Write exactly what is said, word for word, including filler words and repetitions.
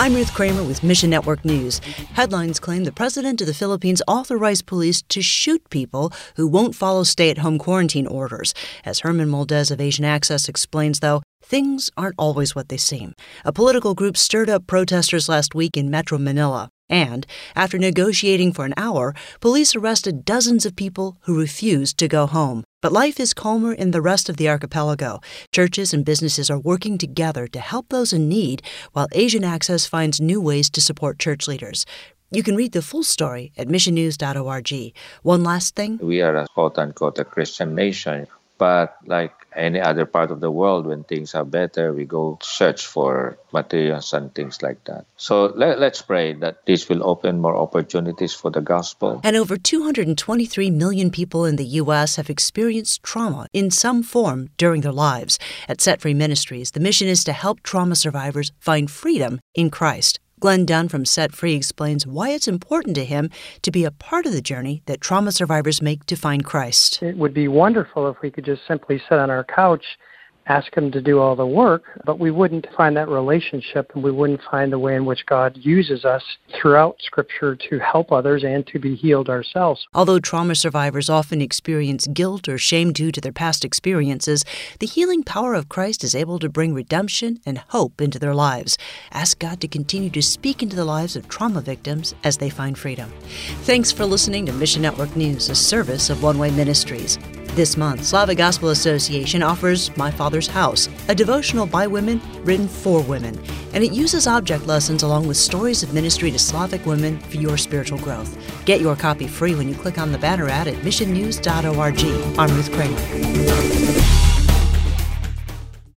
I'm Ruth Kramer with Mission Network News. Headlines claim the president of the Philippines authorized police to shoot people who won't follow stay-at-home quarantine orders. As Herman Moldez of Asian Access explains, though, things aren't always what they seem. A political group stirred up protesters last week in Metro Manila. And, after negotiating for an hour, police arrested dozens of people who refused to go home. But life is calmer in the rest of the archipelago. Churches and businesses are working together to help those in need, while Asian Access finds new ways to support church leaders. You can read the full story at mission news dot org. One last thing. We are a quote-unquote a Christian nation, but like any other part of the world, when things are better, we go search for materials and things like that. So let, let's pray that this will open more opportunities for the gospel. And over two hundred twenty-three million people in the U S have experienced trauma in some form during their lives. At Set Free Ministries, the mission is to help trauma survivors find freedom in Christ. Glenn Dunn from Set Free explains why it's important to him to be a part of the journey that trauma survivors make to find Christ. It would be wonderful if we could just simply sit on our couch, ask him to do all the work, but we wouldn't find that relationship, and we wouldn't find the way in which God uses us throughout Scripture to help others and to be healed ourselves. Although trauma survivors often experience guilt or shame due to their past experiences, the healing power of Christ is able to bring redemption and hope into their lives. Ask God to continue to speak into the lives of trauma victims as they find freedom. Thanks for listening to Mission Network News, a service of One Way Ministries. This month, Slavic Gospel Association offers My Father's House, a devotional by women written for women, and it uses object lessons along with stories of ministry to Slavic women for your spiritual growth. Get your copy free when you click on the banner ad at mission news dot org. I'm Ruth Kramer.